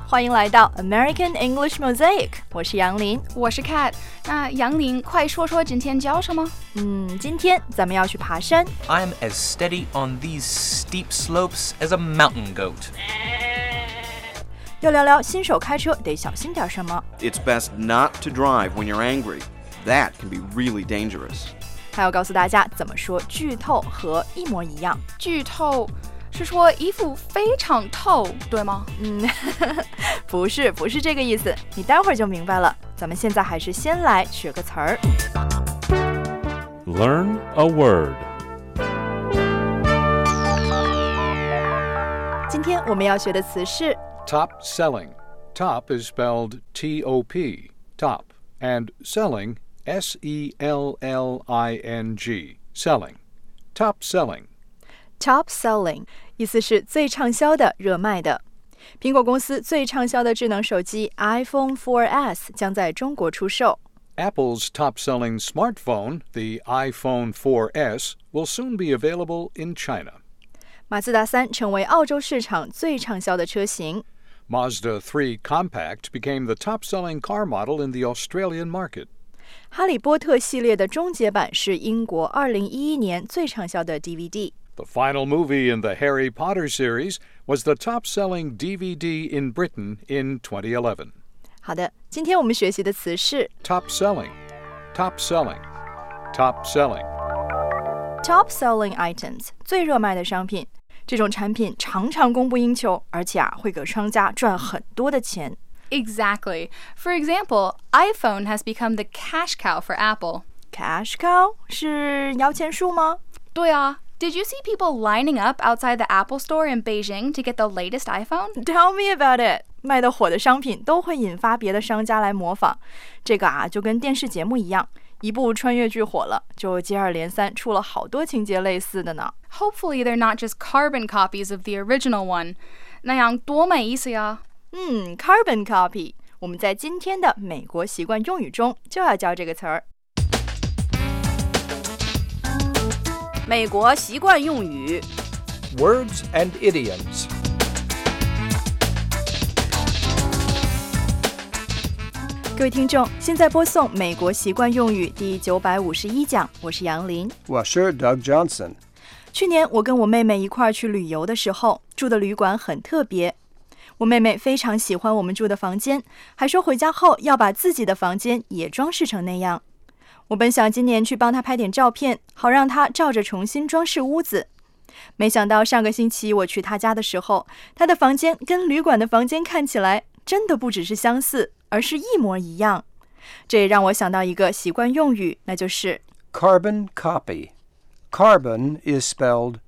欢迎来到 American English Mosaic， 我是杨林， 我是 Kat。那杨林，快说说今天教什么？ 今天咱们要去爬山。 I'm as steady on these steep slopes as a mountain goat. 要聊聊新手开车得小心点什么。 It's best not to drive when you're angry. That can be really dangerous. 还要告诉大家怎么说剧透和一模一样。 剧透是说衣服非常透，对吗？ 不是这个意思，你待会儿就明白了。咱们现在还是先来学个词儿。 Learn a word. 今天我们要学的词是 Top selling. Top is spelled T-O-P, top, and selling, S-E-L-L-I-N-G, selling. Top selling. top selling， 意思是最畅销的、热卖的。苹果公司最畅销的智能手机 iPhone 4S 将在中国出售。 Apple's top-selling smartphone, the iPhone 4S, will soon be available in China. 马自达3成为澳洲市场最畅销的车型。 Mazda 3 Compact became the top-selling car model in the Australian market. 哈利波特系列的终结版是英国2011年最畅销的 DVD。The final movie in the Harry Potter series was the top-selling DVD in Britain in 2011. 好的，今天我们学习的词是 Top selling, top selling, top selling. top selling items， 最热卖的商品。这种产品常常供不应求，而且会给商家赚很多的钱。 Exactly. For example, iPhone has become the cash cow for Apple. Cash cow 是摇钱树吗？ 对啊。Did you see people lining up outside the Apple store in Beijing to get the latest iPhone? Tell me about it. 卖得火的商品都会引发别的商家来模仿。这个就跟电视节目一样，一部穿越剧火了，就接二连三出了好多情节类似的呢。 Hopefully they're not just carbon copies of the original one. 那样多没意思呀。 carbon copy， 我们在今天的美国习惯用语中就要教这个词儿。 美国习惯用语 Words and idioms. 各位听众，现在播送美国习惯用语第951讲，我是杨林， 我是 Doug Johnson. 去年我跟我妹妹一块儿去旅游的时候，住的旅馆很特别。我妹妹非常喜欢我们住的房间，还说回家后要把自己的房间也装饰成那样。我本想今年去帮她拍点照片，好让她照着重新装饰屋子。没想到上个星期我去她家的时候，她的房间跟旅馆的房间看起来真的不只是相似，而是一模一样。这也让我想到一个习惯用语，那就是 Carbon copy. Carbon is spelled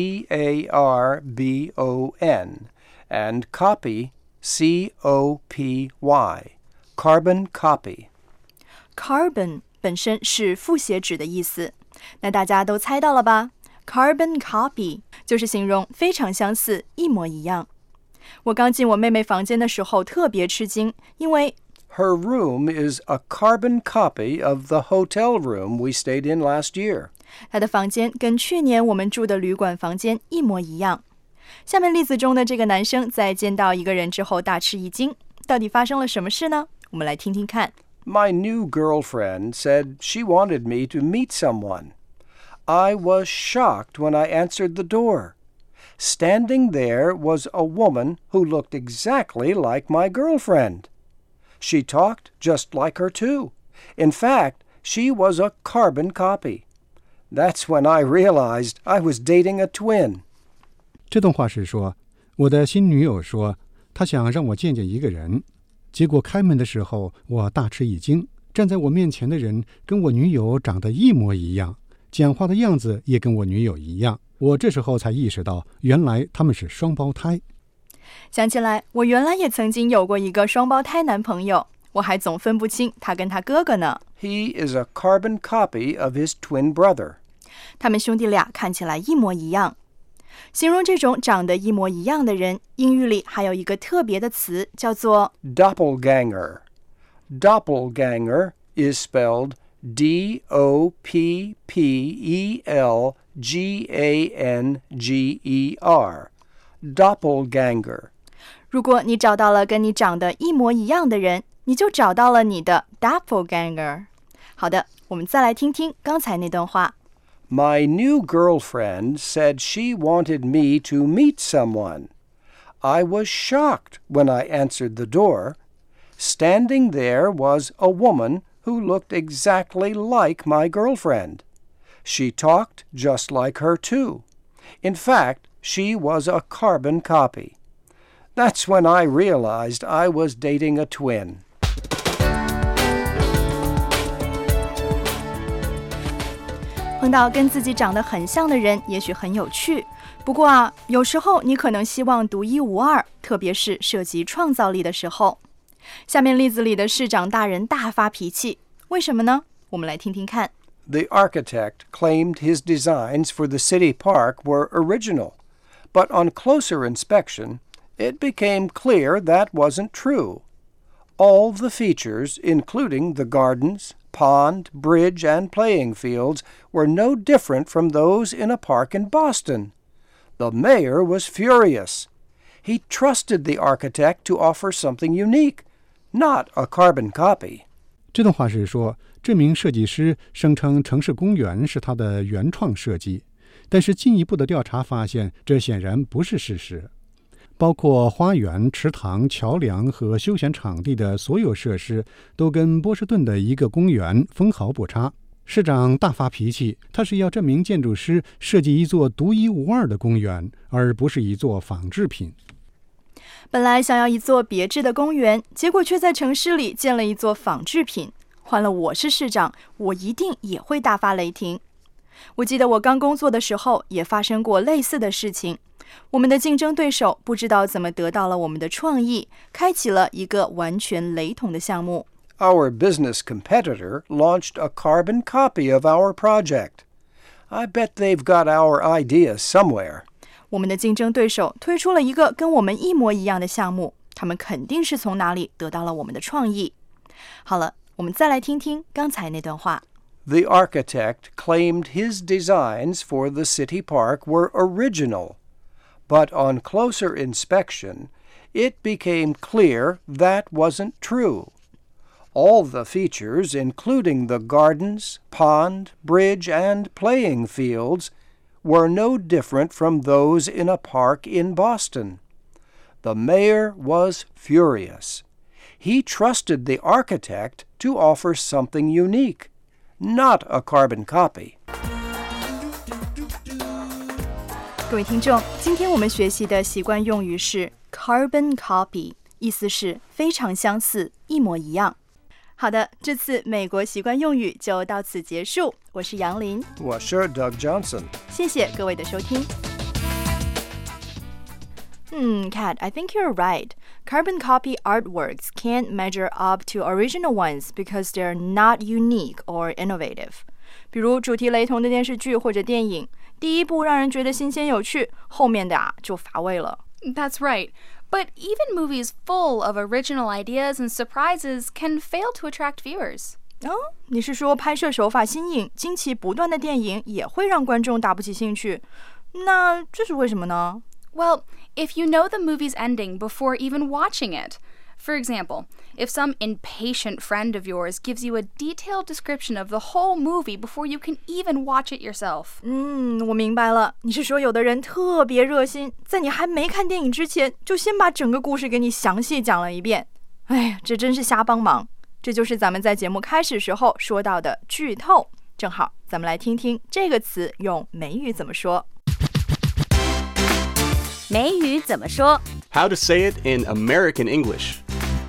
C-A-R-B-O-N, and copy, C-O-P-Y. Carbon copy. Carbon本身是复写纸的意思，那大家都猜到了吧？ Carbon copy 就是形容非常相似，一模一样。我刚进我妹妹房间的时候特别吃惊，因为 Her room is a carbon copy of the hotel room we stayed in last year. 她的房间跟去年我们住的旅馆房间一模一样。下面例子中的这个男生在见到一个人之后大吃一惊，到底发生了什么事呢？我们来听听看。 My new girlfriend said she wanted me to meet someone. I was shocked when I answered the door. Standing there was a woman who looked exactly like my girlfriend. She talked just like her too. In fact, she was a carbon copy. That's when I realized I was dating a twin. 这段话是说，我的新女友说，她想让我见见一个人。结果开门的时候，我大吃一惊，站在我面前的人跟我女友长得一模一样，讲话的样子也跟我女友一样。我这时候才意识到，原来他们是双胞胎。 想起来，我原来也曾经有过一个双胞胎男朋友，我还总分不清他跟他哥哥呢。 He is a carbon copy of his twin brother. 他们兄弟俩看起来一模一样。形容这种长得一模一样的人，英语里还有一个特别的词，叫做 Doppelganger. Doppelganger is spelled D-O-P-P-E-L-G-A-N-G-E-R. Doppelganger. 如果你找到了跟你长得一模一样的人，你就找到了你的 doppelganger。 好的，我们再来听听刚才那段话。 My new girlfriend said she wanted me to meet someone. I was shocked when I answered the door. Standing there was a woman who looked exactly like my girlfriend. She talked just like her, too. In fact, she was a carbon copy. That's when I realized I was dating a twin. 碰到跟自己长得很像的人，也许很有趣。不过啊，有时候你可能希望独一无二，特别是涉及创造力的时候。下面例子里的市长大人大发脾气，为什么呢？我们来听听看。 The architect claimed his designs for the city park were original, but on closer inspection, it became clear that wasn't true. All the features, including the gardens, pond, bridge, and playing fields, were no different from those in a park in Boston. The mayor was furious. He trusted the architect to offer something unique, not a carbon copy. 这段话是说，这名设计师声称城市公园是他的原创设计，但是进一步的调查发现，这显然不是事实。包括花园、池塘、桥梁和休闲场地的所有设施都跟波士顿的一个公园分毫不差。市长大发脾气，他是要这名建筑师设计一座独一无二的公园，而不是一座仿制品。 本来想要一座别致的公园，结果却在城市里建了一座仿制品。换了我是市长，我一定也会大发雷霆。我记得我刚工作的时候也发生过类似的事情。我们的竞争对手不知道怎么得到了我们的创意，开启了一个完全雷同的项目。 Our business competitor launched a carbon copy of our project. I bet they've got our ideas somewhere. 我们的竞争对手推出了一个跟我们一模一样的项目，他们肯定是从哪里得到了我们的创意。好了，我们再来听听刚才那段话。 The architect claimed his designs for the city park were original, but on closer inspection, it became clear that wasn't true. All the features, including the gardens, pond, bridge, and playing fields, were no different from those in a park in Boston. The mayor was furious. He trusted the architect to offer something unique, not a carbon copy. 各位听众，今天我们学习的习惯用语是 carbon copy， 意思是非常相似，一模一样。好的，这次美国习惯用语就到此结束。我是杨林， 我是 Doug Johnson。 谢谢各位的收听。Kat, I think you're right. Carbon copy artworks can't measure up to original ones because they're not unique or innovative. 比如主题雷同的电视剧或者电影，第一部让人觉得新鲜有趣，后面的就乏味了。 That's right. But even movies full of original ideas and surprises can fail to attract viewers. 你是说拍摄手法新颖、惊奇不断的电影也会让观众打不起兴趣？那这是为什么呢？ Well, if you know the movie's ending before even watching it. For example, if some impatient friend of yours gives you a detailed description of the whole movie before you can even watch it yourself. 我明白了，你是说有的人特别热心，在你还没看电影之前，就先把整个故事给你详细讲了一遍。哎呀，这真是瞎帮忙。这就是咱们在节目开始时候说到的剧透。正好，咱们来听听这个词用美语怎么说。 美语怎么说 How to say it in American English.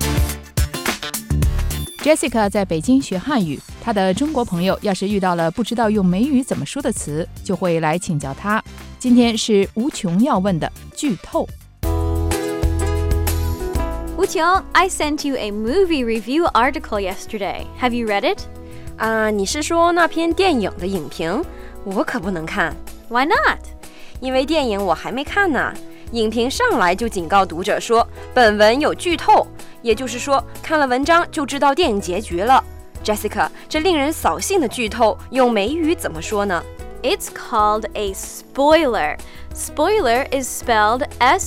Jessica 在北京学汉语，她的中国朋友要是遇到了不知道用美语怎么说的词，就会来请教她。今天是无穷要问的剧透。 吴琼 I sent you a movie review article yesterday. Have you read it? 你是说那篇电影的影评？我可不能看。 Why not? 因为电影我还没看呢。影评上来就警告读者说，本文有剧透，也就是说，看了文章就知道电影结局了。Jessica， 这令人扫兴的剧透，用美语怎么说呢 It's called a spoiler. Spoiler is spelled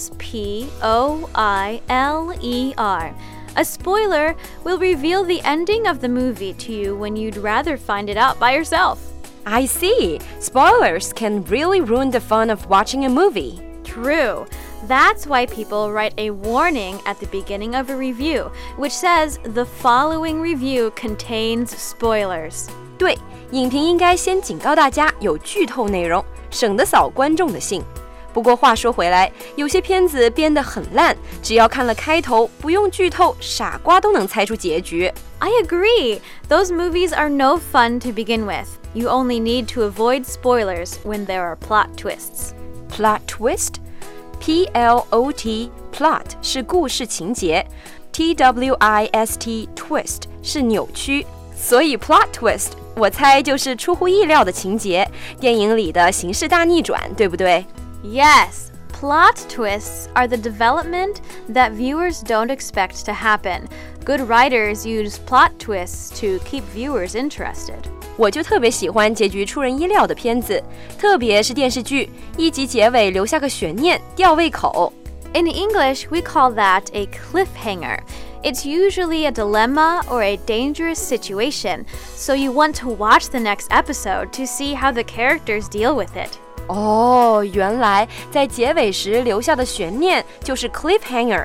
S-P-O-I-L-E-R. A spoiler will reveal the ending of the movie to you when you'd rather find it out by yourself. I see. Spoilers can really ruin the fun of watching a movie. True. That's why people write a warning at the beginning of a review, which says the following review contains spoilers. 对，影评应该先警告大家有剧透内容，省得扫观众的兴。不过话说回来，有些片子编得很烂，只要看了开头，不用剧透，傻瓜都能猜出结局。 I agree. Those movies are no fun to begin with. You only need to avoid spoilers when there are plot twists. Plot twist? P-L-O-T, plot 是故事情节 T-W-I-S-T, twist 是扭曲。所以 plot twist 我猜就是出乎意料的情节，电影里的形势大逆转，对不对？ Yes, plot twists are the development that viewers don't expect to happen. Good writers use plot twists to keep viewers interested. 我就特别喜欢结局出人意料的片子，特别是电视剧，一集结尾留下个悬念，吊胃口。 In English, we call that a cliffhanger. It's usually a dilemma or a dangerous situation, so you want to watch the next episode to see how the characters deal with it. 哦，原来在结尾时留下的悬念就是 cliffhanger,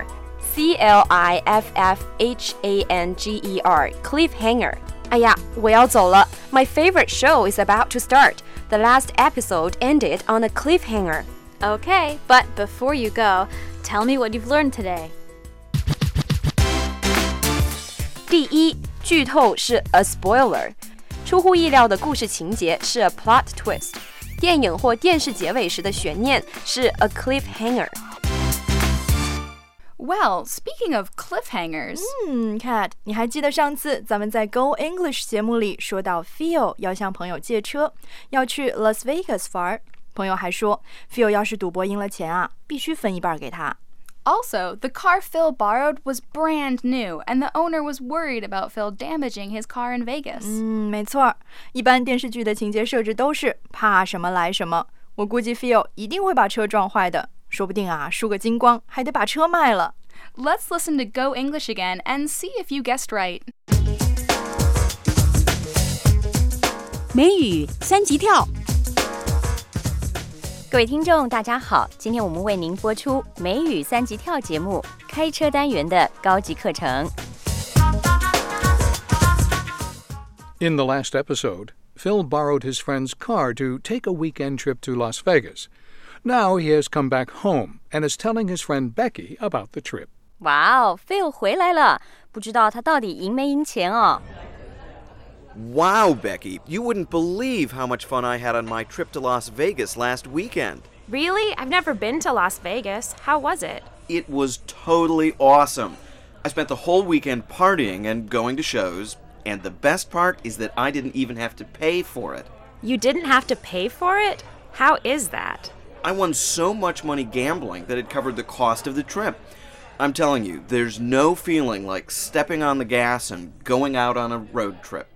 C-L-I-F-F-H-A-N-G-E-R, cliffhanger. 哎呀，我要走了。My favorite show is about to start. The last episode ended on a cliffhanger. Okay, but before you go, tell me what you've learned today. 第一，剧透是 a spoiler， 出乎意料的故事情节是 a plot twist， 电影或电视结尾时的悬念是 a cliffhanger。 Well, speaking of cliffhangers... Kat, 你还记得上次咱们在 Go English 节目里说到 Phil 要向朋友借车，要去 Las Vegas 玩，朋友还说 Phil 要是赌博赢了钱啊，必须分一半给他。 Also, the car Phil borrowed was brand new, and the owner was worried about Phil damaging his car in Vegas. 没错，一般电视剧的情节设置都是怕什么来什么。我估计 Phil 一定会把车撞坏的，说不定啊，输个精光，还得把车卖了。 Let's listen to Go English again and see if you guessed right. 美语三级跳。 各位听众大家好，今天我们为您播出美语三级跳节目开车单元的高级课程。 In the last episode, Phil borrowed his friend's car to take a weekend trip to Las Vegas. Now he has come back home and is telling his friend Becky about the trip. 哇哦 Phil 回来了，不知道他到底赢没赢钱哦。 Wow, Becky, you wouldn't believe how much fun I had on my trip to Las Vegas last weekend. Really? I've never been to Las Vegas. How was it? It was totally awesome. I spent the whole weekend partying and going to shows, and the best part is that I didn't even have to pay for it. You didn't have to pay for it? How is that? I won so much money gambling that it covered the cost of the trip. I'm telling you, there's no feeling like stepping on the gas and going out on a road trip.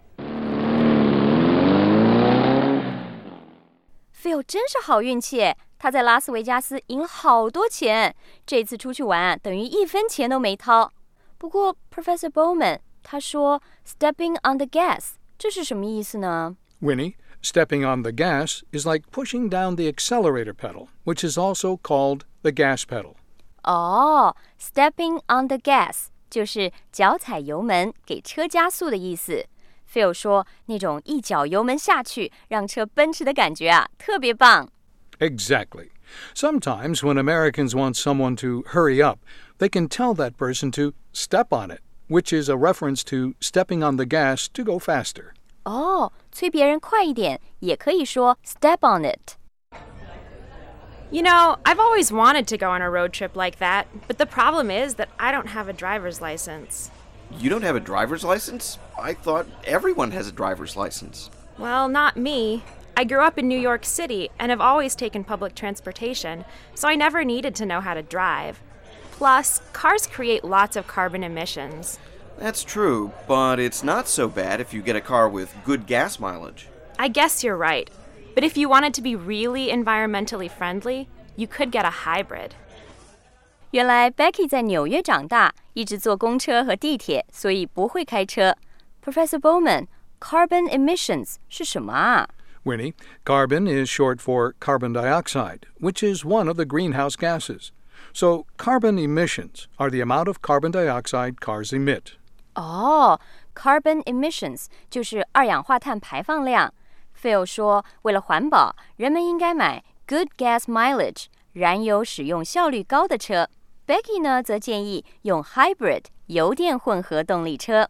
Phil 真是好运气，他在拉斯维加斯赢了好多钱，这次出去玩等于一分钱都没掏。不过 Professor Bowman 他说 stepping on the gas 这是什么意思呢？ Winnie, stepping on the gas is like pushing down the accelerator pedal, which is also called the gas pedal. 哦 stepping on the gas 就是脚踩油门给车加速的意思。Phil 说那种一脚油门下去让车奔驰的感觉啊，特别棒。 Exactly. Sometimes when Americans want someone to hurry up, they can tell that person to step on it, which is a reference to stepping on the gas to go faster. 哦，催别人快一点，也可以说 step on it. You know, I've always wanted to go on a road trip like that, but the problem is that I don't have a driver's license. You don't have a driver's license? I thought everyone has a driver's license. Well, not me. I grew up in New York City and have always taken public transportation, so I never needed to know how to drive. Plus, cars create lots of carbon emissions. That's true, but it's not so bad if you get a car with good gas mileage. I guess you're right. But if you wanted to be really environmentally friendly, you could get a hybrid. 原来 Becky 在纽约长大，一直坐公车和地铁，所以不会开车。Professor Bowman, carbon emissions 是什么啊？ Winnie, carbon is short for carbon dioxide, which is one of the greenhouse gases. So carbon emissions are the amount of carbon dioxide cars emit. 哦 ，carbon emissions 就是二氧化碳排放量。Phil 说，为了环保，人们应该买 good gas mileage 燃油使用效率高的车。Becky 呢，则建议用 hybrid 油电混合动力车。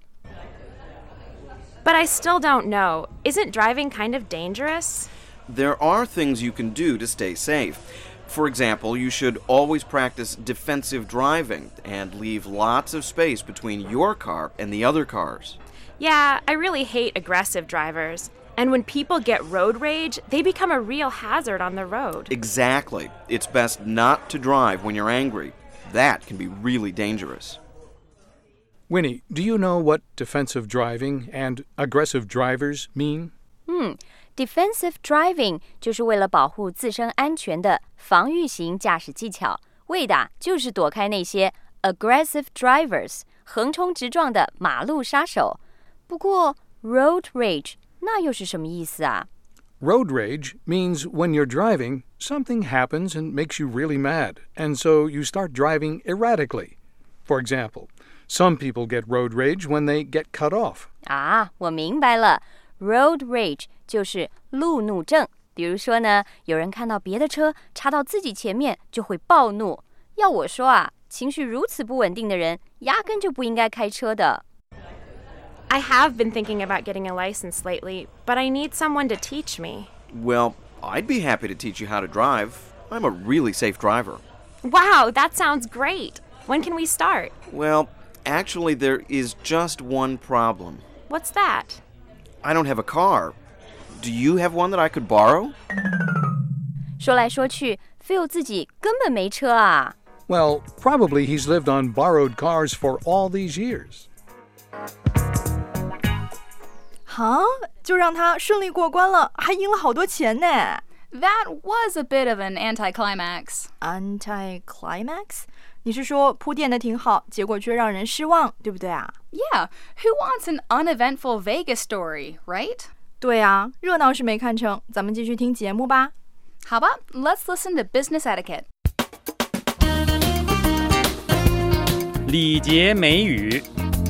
But I still don't know. Isn't driving kind of dangerous? There are things you can do to stay safe. For example, you should always practice defensive driving and leave lots of space between your car and the other cars. Yeah, I really hate aggressive drivers. And when people get road rage, they become a real hazard on the road. Exactly. It's best not to drive when you're angry. That can be really dangerous. Winnie, do you know what defensive driving and aggressive drivers mean? Defensive driving 就是为了保护自身安全的防御型驾驶技巧，为的就是躲开那些 aggressive drivers 横冲直撞的马路杀手。不过 road rage 那又是什么意思啊？ Road rage means when you're driving, something happens and makes you really mad, and so you start driving erratically. For example, some people get road rage when they get cut off. 啊，我明白了 ，road rage 就是路怒症。比如说呢，有人看到别的车插到自己前面就会暴怒。要我说啊，情绪如此不稳定的人，压根就不应该开车的。 I have been thinking about getting a license lately, but I need someone to teach me. Well, I'd be happy to teach you how to drive. I'm a really safe driver. Wow, that sounds great. When can we start? Well, actually, there is just one problem. What's that? I don't have a car. Do you have one that I could borrow? 说来说去 ，Phil 自己根本没车啊。 Well, probably he's lived on borrowed cars for all these years. 哈，就让他顺利过关了，还赢了好多钱呢。 That was a bit of an anticlimax. Anticlimax？ 你是说铺垫的挺好，结果却让人失望，对不对啊？ Yeah, who wants an uneventful Vegas story, right? 对啊，热闹是没看成，咱们继续听节目吧。 How about let's listen to business etiquette? 礼节美语。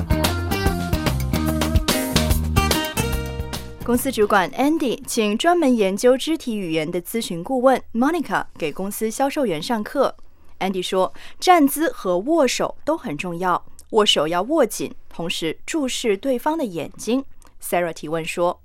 公司主管 Andy 请专门研究肢体语言的咨询顾问 Monica 给公司销售员上课。Andy 说，站姿和握手都很重要，握手要握紧，同时注视对方的眼睛。Sarah 提问说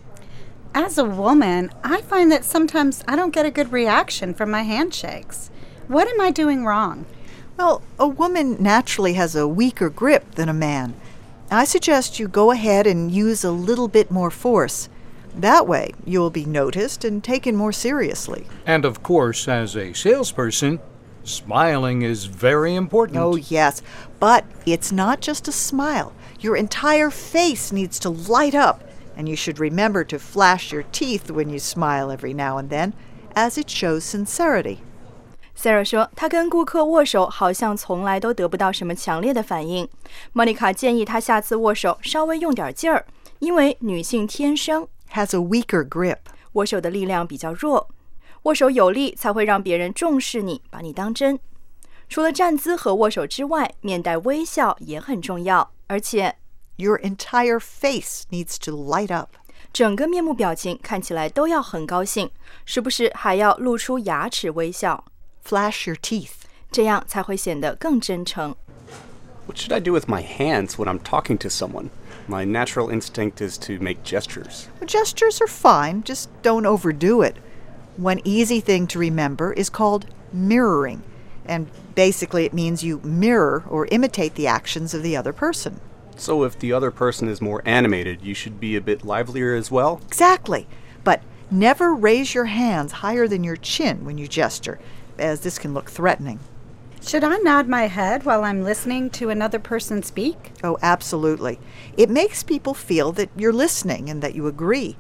As a woman, I find that sometimes I don't get a good reaction from my handshakes. What am I doing wrong? Well, a woman naturally has a weaker grip than a man. I suggest you go ahead and use a little bit more force. That way, you'll be noticed and taken more seriously. And of course, as a salesperson, smiling is very important. Oh, yes. But it's not just a smile. Your entire face needs to light up. And you should remember to flash your teeth when you smile every now and then, as it shows sincerity. Sarah 说，她跟顾客握手好像从来都得不到什么强烈的反应。Monica 建议她下次握手稍微用点劲儿，因为女性天生 has a weaker grip. 握手的力量比较弱，握手有力才会让别人重视你，把你当真。除了站姿和握手之外，面带微笑也很重要，而且 Your entire face needs to light up. 整个面部表情看起来都要很高兴，时不时还要露出牙齿微笑。 Flash your teeth. 这样才会显得更真诚。 What should I do with my hands when I'm talking to someone? My natural instinct is to make gestures. Gestures are fine, just don't overdo it. One easy thing to remember is called mirroring, and basically it means you mirror or imitate the actions of the other person. So if the other person is more animated, you should be a bit livelier as well? Exactly. But never raise your hands higher than your chin when you gesture, as this can look threatening. Should I nod my head while I'm listening to another person speak? Oh, absolutely. It makes people feel that you're listening and that you agree.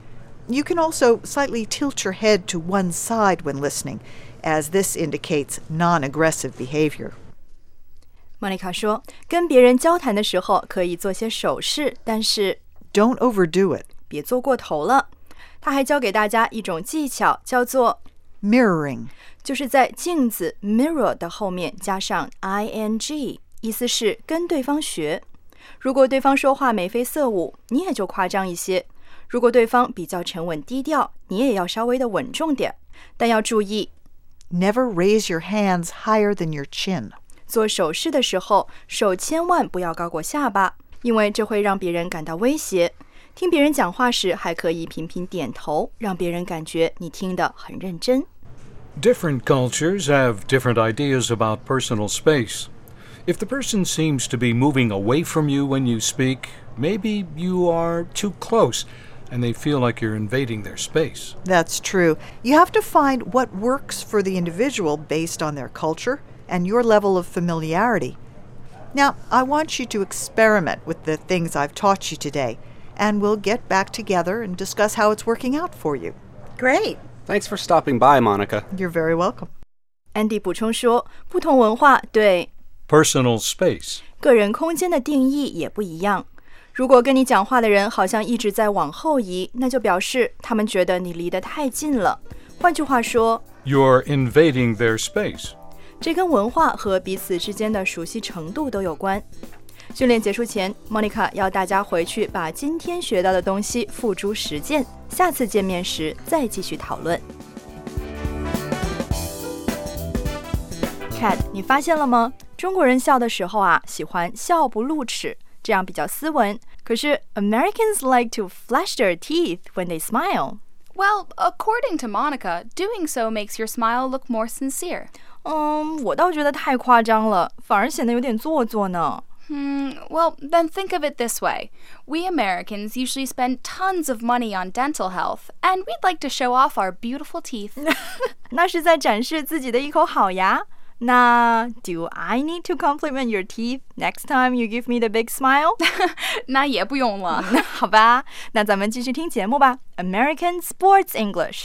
You can also slightly tilt your head to one side when listening, as this indicates non-aggressive behavior. 莫妮卡说，跟别人交谈的时候可以做些手势，但是 Don't overdo it. 别做过头了。他还教给大家一种技巧，叫做 mirroring， 就是在镜子 mirror 的后面加上 ing， 意思是跟对方学。如果对方说话眉飞色舞，你也就夸张一些；如果对方比较沉稳低调，你也要稍微的稳重点。但要注意 Never raise your hands higher than your chin. 做手势的时候，手千万不要高过下巴，因为这会让别人感到威胁。听别人讲话时，还可以频频点头，让别人感觉你听得很认真。 Different cultures have different ideas about personal space. If the person seems to be moving away from you when you speak, maybe you are too close, and they feel like you're invading their space. That's true. You have to find what works for the individual based on their culture and your level of familiarity. Now, I want you to experiment with the things I've taught you today, and we'll get back together and discuss how it's working out for you. Great. Thanks for stopping by, Monica. You're very welcome. Andy 补充说，不同文化对 personal space 个人空间的定义也不一样。如果跟你讲话的人好像一直在往后移，那就表示他们觉得你离得太近了。换句话说 You're invading their space. 这跟文化和彼此之间的熟悉程度都有关。训练结束前 Monica 要大家回去把今天学到的东西付诸实践，下次见面时再继续讨论。Kat， 你发现了吗？中国人笑的时候啊，喜欢笑不露齿，这样比较斯文。可是 Americans like to flash their teeth when they smile. Well, according to Monica, doing so makes your smile look more sincere. 我倒觉得太夸张了，反而显得有点做作呢。 Well, then think of it this way. We Americans usually spend tons of money on dental health, and we'd like to show off our beautiful teeth. 那是在展示自己的一口好牙。那 do I need to compliment your teeth next time you give me the big smile? 那也不用了。 好吧，那咱们继续听节目吧。American Sports English.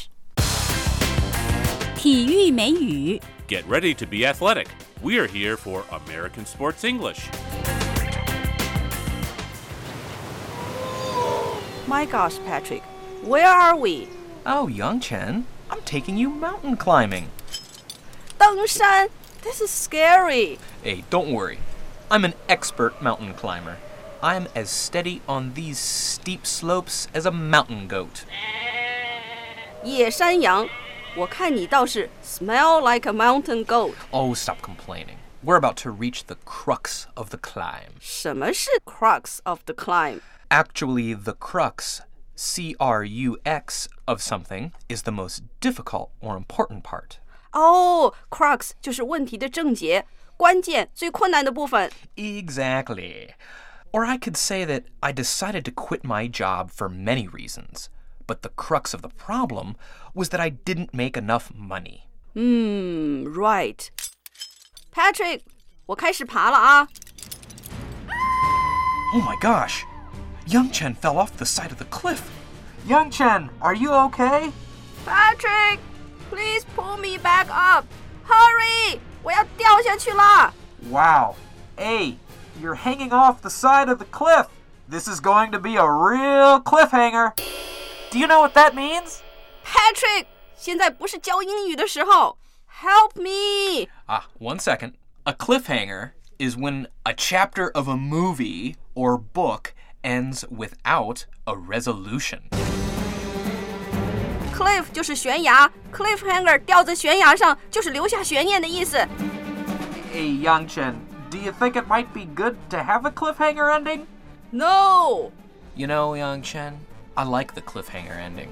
体育美语 Get ready to be athletic. We are here for American Sports English. My gosh, Patrick, where are we? Oh, Young Chen, I'm taking you mountain climbing. 登山 This is scary. Hey, don't worry. I'm an expert mountain climber. I'm as steady on these steep slopes as a mountain goat. 野山羊我看你倒是 smell like a mountain goat. Oh, stop complaining. We're about to reach the crux of the climb. 什么是 crux of the climb? Actually, the crux, C-R-U-X, of something is the most difficult or important part. Crux 就是问题的症结，关键最困难的部分。 Exactly. Or I could say that I decided to quit my job for many reasons, but the crux of the problem was that I didn't make enough money. Right. Patrick, 我开始爬了啊。 Oh my gosh! Young Chen fell off the side of the cliff. Young Chen, are you okay? Patrick, please pull me back up. Hurry! 我要掉下去了。 Wow. Hey, you're hanging off the side of the cliff. This is going to be a real cliffhanger. Do you know what that means? Patrick, 现在不是教英语的时候。Help me! One second. A cliffhanger is when a chapter of a movie or book ends without a resolution. Cliff 就是悬崖 ，cliffhanger 吊在悬崖上就是留下悬念的意思。 Hey, Young Chen, do you think it might be good to have a cliffhanger ending? No! You know, Young Chen, I like the cliffhanger ending.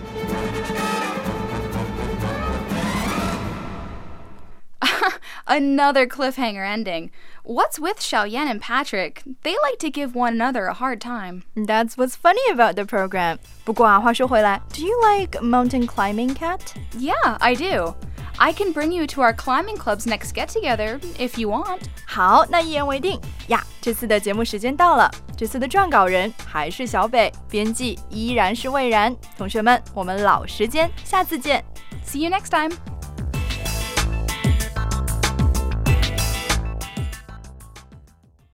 Another cliffhanger ending. What's with Xiaoyan and Patrick? They like to give one another a hard time. That's what's funny about the program. 不过啊，话说回来 do you like mountain climbing, Kat? Yeah, I do. I can bring you to our climbing club's next get-together if you want. 好，那一言为定呀！这次的节目时间到了。 这次的撰稿人还是小北，编辑依然是魏然。同学们，我们老时间，下次见。 See you next time.